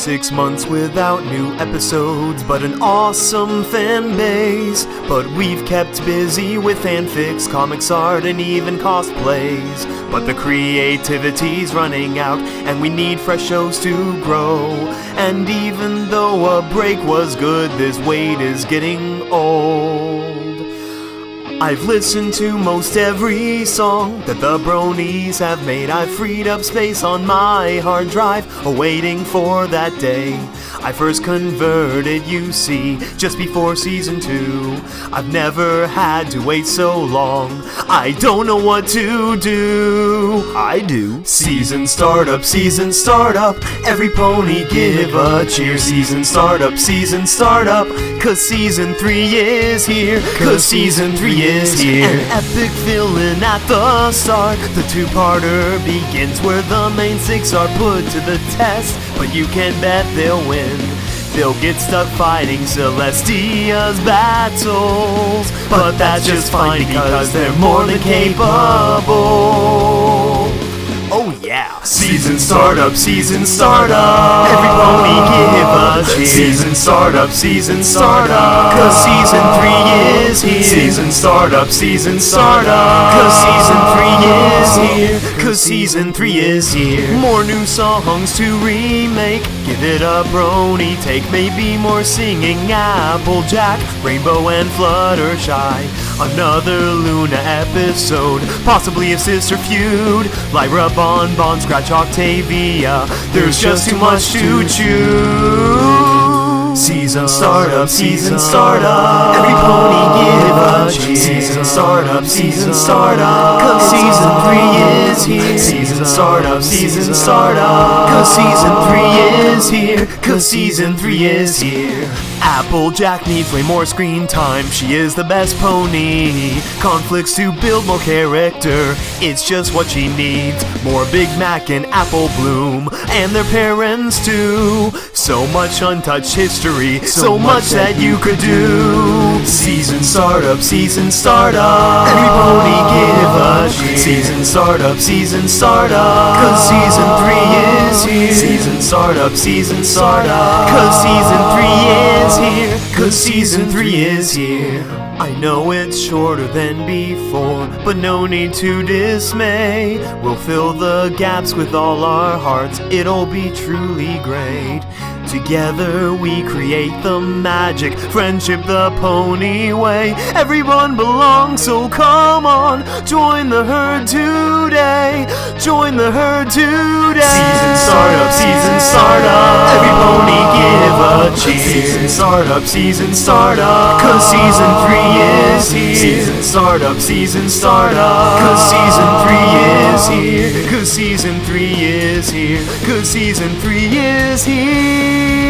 6 months without new episodes, but an awesome fan base. But we've kept busy with fanfics, comics art, and even cosplays. But the creativity's running out, and we need fresh shows to grow. And even though a break was good, this wait is getting old. I've listened to most every song that the bronies have made. I've freed up space on my hard drive, awaiting for that day I first converted, you see, just before season 2. I've never had to wait so long, I don't know what to do. I do. Season startup, every pony give a cheer. Season startup, cause season 3 is here. Cause season 3 is here. An epic villain at the start. The two-parter begins where the main 6 are put to the test. But you can bet they'll win. They'll get stuck fighting Celestia's battles. But that's just fine because they're more than capable. Oh yeah. Season startup, every pony give a cheer. Season startup, cause season 3 is here. Season startup, cause season 3 is here. Cause season 3 is here. More new songs to remake, give it a brony take. Maybe more singing Applejack, Rainbow and Fluttershy. Another Luna episode, possibly a sister feud. Lyra, Bon, Scratch, Octavia. There's just too much to choose. Season startup, every pony give a cheer. Season startup, cause season 3 is here. Season startup, cause season 3 is here. Cause season 3 is here. Applejack needs way more screen time, she is the best pony. Conflicts to build more character, it's just what she needs. More Big Mac and Apple Bloom, and their parents too. So much untouched history, so much that you could do. Season startup, every pony give a cheer. Season startup, cause season 3 is here. Season startup, cause season 3 is here. Cause season 3 is here. I know it's shorter than before, but no need to dismay. We'll fill the gaps with all our hearts, it'll be truly great. Together we create the magic, friendship the pony way. Everyone belongs, so come on, join the herd today. Join the herd today. Season startup, every pony give a cheer. Season startup, cause season 3 is here. Season startup, cause season 3 is here. Cause season 3 is here. Cause season 3 is here.